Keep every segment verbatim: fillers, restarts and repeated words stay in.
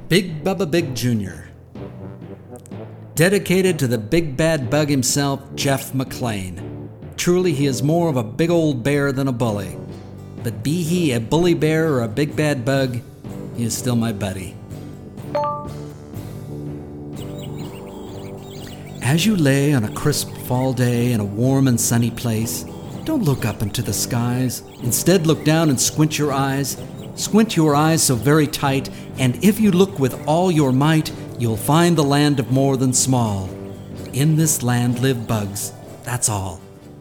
Big Bubba Big Junior Dedicated to the big bad bug himself, Jeff McLean. Truly he is more of a big old bear than a bully. But be he a bully bear or a big bad bug, he is still my buddy. As you lay on a crisp fall day in a warm and sunny place, don't look up into the skies. Instead, look down and squint your eyes. Squint your eyes so very tight, and if you look with all your might, you'll find the land of more than small. In this land live bugs, that's all.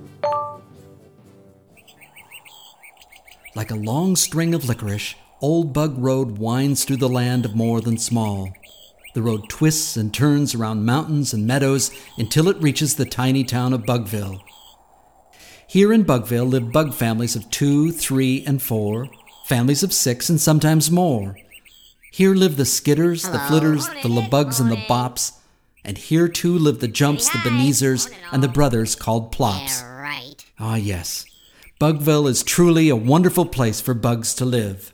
Like a long string of licorice, Old Bug Road winds through the land of more than small. The road twists and turns around mountains and meadows until it reaches the tiny town of Bugville. Here in Bugville live bug families of two, three, and four, families of six, and sometimes more. Here live the skitters, Hello. the flitters, the labugs, and the bops, and here too live the jumps, the beneezers, and the brothers called plops. Yeah, right. Ah, yes. Bugville is truly a wonderful place for bugs to live.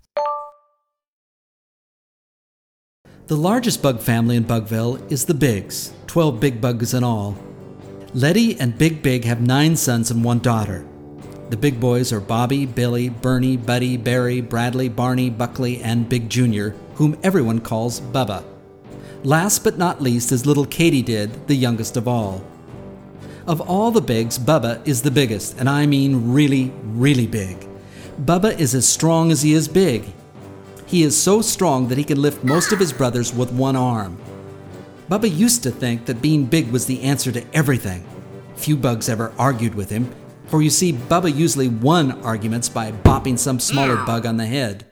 The largest bug family in Bugville is the Bigs, twelve big bugs in all. Letty and Big Big have nine sons and one daughter. The big boys are Bobby, Billy, Bernie, Buddy, Barry, Bradley, Barney, Buckley, and Big Junior, whom everyone calls Bubba. Last but not least is little Katydid, the youngest of all. Of all the Bigs, Bubba is the biggest, and I mean really, really big. Bubba is as strong as he is big. He is so strong that he can lift most of his brothers with one arm. Bubba used to think that being big was the answer to everything. Few bugs ever argued with him, for you see, Bubba usually won arguments by bopping some smaller bug on the head.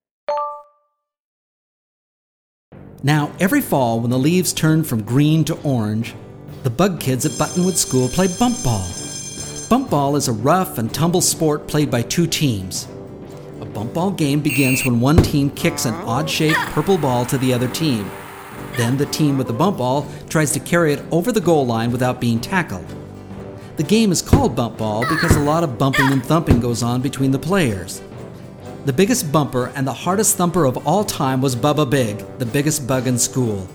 Now, every fall when the leaves turn from green to orange, the bug kids at Buttonwood School play bump ball. Bump ball is a rough and tumble sport played by two teams. A bump ball game begins when one team kicks an odd-shaped purple ball to the other team. Then the team with the bump ball tries to carry it over the goal line without being tackled. The game is called bump ball because a lot of bumping and thumping goes on between the players. The biggest bumper and the hardest thumper of all time was Bubba Big, the biggest bug in school.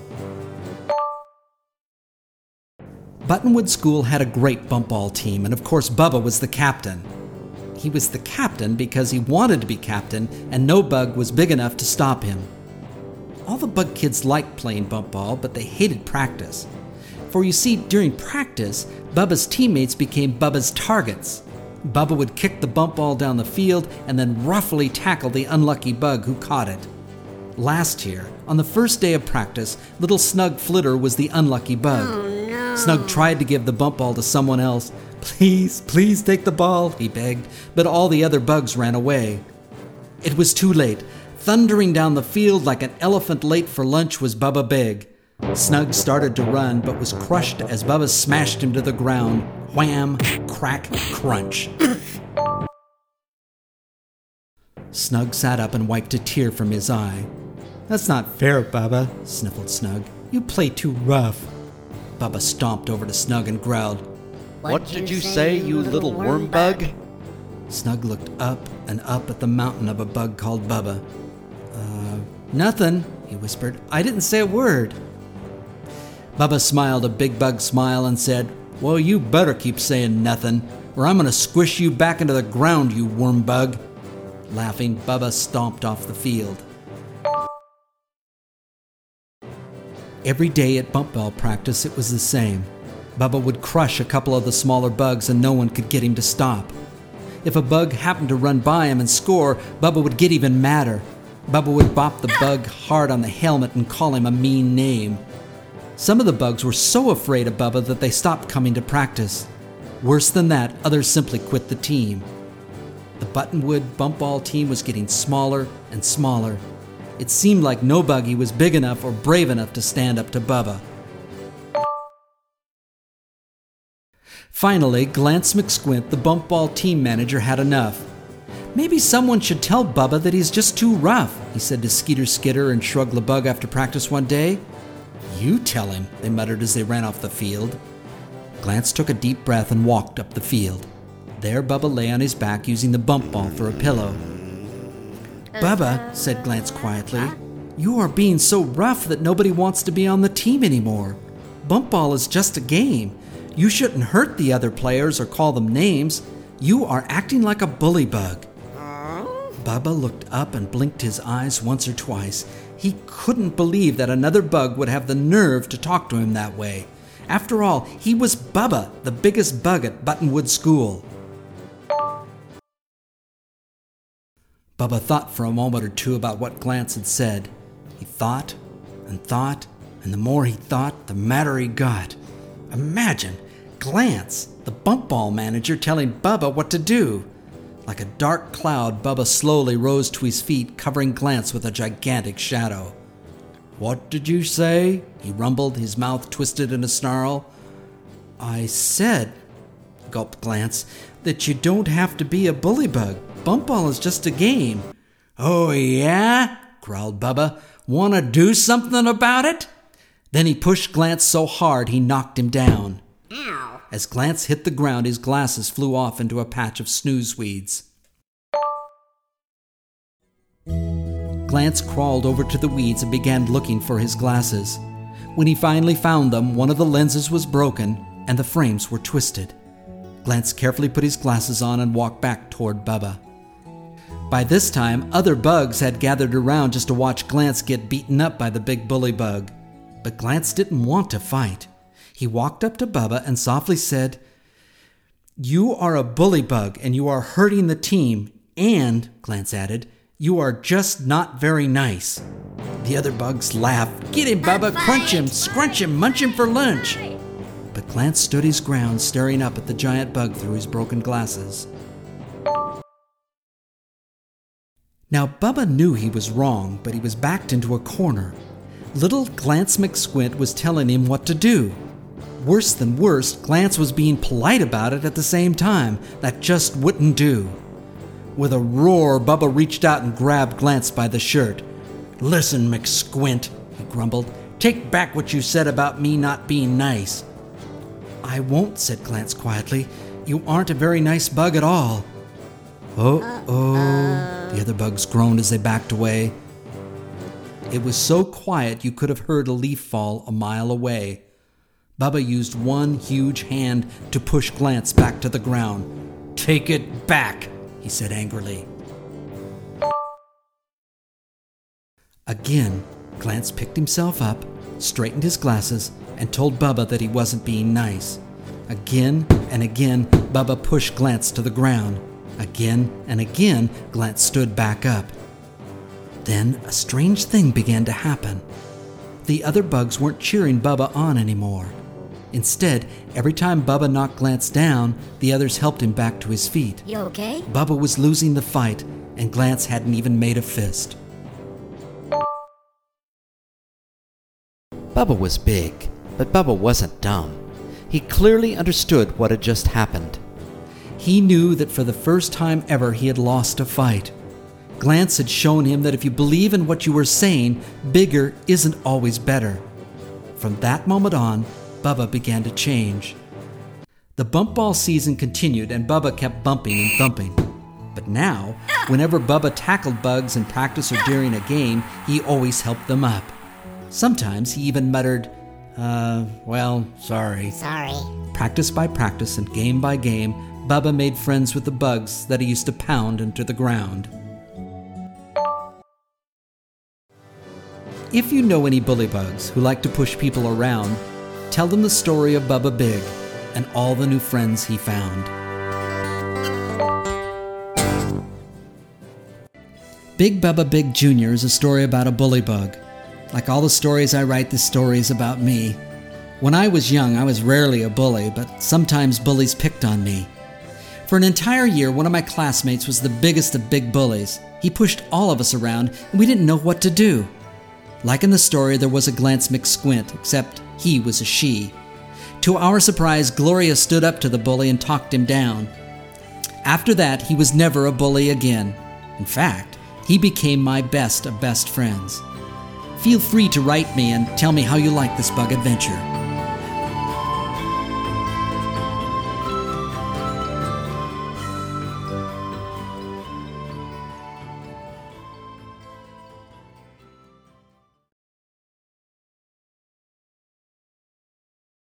Buttonwood School had a great bump ball team, and of course Bubba was the captain. He was the captain because he wanted to be captain, and no bug was big enough to stop him. All the bug kids liked playing bump ball, but they hated practice. For you see, during practice, Bubba's teammates became Bubba's targets. Bubba would kick the bump ball down the field and then roughly tackle the unlucky bug who caught it. Last year, on the first day of practice, little Snug Flitter was the unlucky bug. Oh, no. Snug tried to give the bump ball to someone else. Please, please take the ball, he begged, but all the other bugs ran away. It was too late. Thundering down the field like an elephant late for lunch was Bubba Big. Snug started to run, but was crushed as Bubba smashed him to the ground. Wham, crack, crunch. Snug sat up and wiped a tear from his eye. That's not fair, Bubba, sniffled Snug. You play too rough. Bubba stomped over to Snug and growled. What, what did you say, you little worm bug? Snug looked up and up at the mountain of a bug called Bubba. Uh, nothing, he whispered. I didn't say a word. Bubba smiled a big bug smile and said, Well, you better keep saying nothing, or I'm going to squish you back into the ground, you worm bug. Laughing, Bubba stomped off the field. Every day at bump ball practice, it was the same. Bubba would crush a couple of the smaller bugs and no one could get him to stop. If a bug happened to run by him and score, Bubba would get even madder. Bubba would bop the bug hard on the helmet and call him a mean name. Some of the bugs were so afraid of Bubba that they stopped coming to practice. Worse than that, others simply quit the team. The Buttonwood bump ball team was getting smaller and smaller. It seemed like no buggy was big enough or brave enough to stand up to Bubba. Finally, Glance McSquint, the bump ball team manager, had enough. Maybe someone should tell Bubba that he's just too rough, he said to Skeeter Skitter and Shrug LeBug after practice one day. You tell him, they muttered as they ran off the field. Glance took a deep breath and walked up the field. There Bubba lay on his back using the bump ball for a pillow. Bubba, said Glance quietly, You are being so rough that nobody wants to be on the team anymore. Bump ball is just a game. You shouldn't hurt the other players or call them names. You are acting like a bully bug." Bubba looked up and blinked his eyes once or twice. He couldn't believe that another bug would have the nerve to talk to him that way. After all, he was Bubba, the biggest bug at Buttonwood School. Bubba thought for a moment or two about what Glance had said. He thought and thought, and the more he thought, the madder he got. Imagine Glance, the bump ball manager, telling Bubba what to do. Like a dark cloud, Bubba slowly rose to his feet, covering Glance with a gigantic shadow. "What did you say?" he rumbled, his mouth twisted in a snarl. "I said," gulped Glance, "that you don't have to be a bully bug. Bump ball is just a game." "Oh, yeah?" growled Bubba. "Want to do something about it?" Then he pushed Glance so hard he knocked him down. Ow. As Glance hit the ground, his glasses flew off into a patch of snooze weeds. Glance crawled over to the weeds and began looking for his glasses. When he finally found them, one of the lenses was broken and the frames were twisted. Glance carefully put his glasses on and walked back toward Bubba. By this time, other bugs had gathered around just to watch Glance get beaten up by the big bully bug. But Glance didn't want to fight. He walked up to Bubba and softly said, "You are a bully bug and you are hurting the team, and," Glance added, "you are just not very nice." The other bugs laughed. "Get him, Bubba! Crunch him, scrunch him, munch him for lunch!" But Glance stood his ground, staring up at the giant bug through his broken glasses. Now, Bubba knew he was wrong, but he was backed into a corner. Little Glance McSquint was telling him what to do. Worse than worse, Glance was being polite about it at the same time. That just wouldn't do. With a roar, Bubba reached out and grabbed Glance by the shirt. "Listen, McSquint," he grumbled. "Take back what you said about me not being nice." "I won't," said Glance quietly. "You aren't a very nice bug at all." "Oh-oh," the other bugs groaned as they backed away. It was so quiet you could have heard a leaf fall a mile away. Bubba used one huge hand to push Glance back to the ground. "Take it back," he said angrily. Again, Glance picked himself up, straightened his glasses, and told Bubba that he wasn't being nice. Again and again, Bubba pushed Glance to the ground. Again and again, Glance stood back up. Then a strange thing began to happen. The other bugs weren't cheering Bubba on anymore. Instead, every time Bubba knocked Glance down, the others helped him back to his feet. "You okay?" Bubba was losing the fight, and Glance hadn't even made a fist. Bubba was big, but Bubba wasn't dumb. He clearly understood what had just happened. He knew that for the first time ever he had lost a fight. Glance had shown him that if you believe in what you were saying, bigger isn't always better. From that moment on, Bubba began to change. The bump ball season continued and Bubba kept bumping and thumping. But now, whenever Bubba tackled bugs in practice or during a game, he always helped them up. Sometimes he even muttered, uh, well, sorry. Sorry. Practice by practice and game by game, Bubba made friends with the bugs that he used to pound into the ground. If you know any bully bugs who like to push people around, tell them the story of Bubba Big and all the new friends he found. Big Bubba Big Junior is a story about a bully bug. Like all the stories I write, this story is about me. When I was young, I was rarely a bully, but sometimes bullies picked on me. For an entire year, one of my classmates was the biggest of big bullies. He pushed all of us around, and we didn't know what to do. Like in the story, there was a Glance McSquint, except he was a she. To our surprise, Gloria stood up to the bully and talked him down. After that, he was never a bully again. In fact, he became my best of best friends. Feel free to write me and tell me how you like this bug adventure.